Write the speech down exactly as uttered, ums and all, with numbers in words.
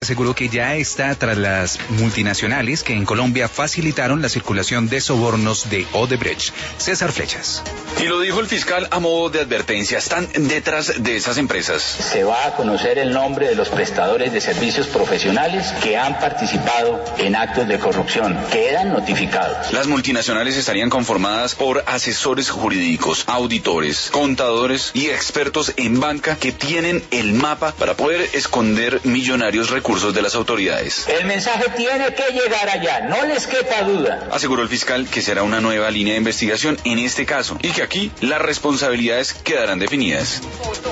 aseguró que ya está tras las multinacionales que en Colombia facilitaron la circulación de sobornos de Odebrecht. César Flechas. Y lo dijo el fiscal a modo de advertencia, están detrás de esas empresas. Se va a conocer el nombre de los prestadores de servicios profesionales que han participado en actos de corrupción. Quedan notificados. Las multinacionales estarían conformadas por asesores jurídicos, auditores, contadores y expertos en banca que tienen el mapa para poder esconder millonarios recursos de las autoridades. El mensaje tiene que llegar allá, no les quepa duda. Aseguró el fiscal que será una nueva línea de investigación en este caso y que aquí las responsabilidades quedarán definidas.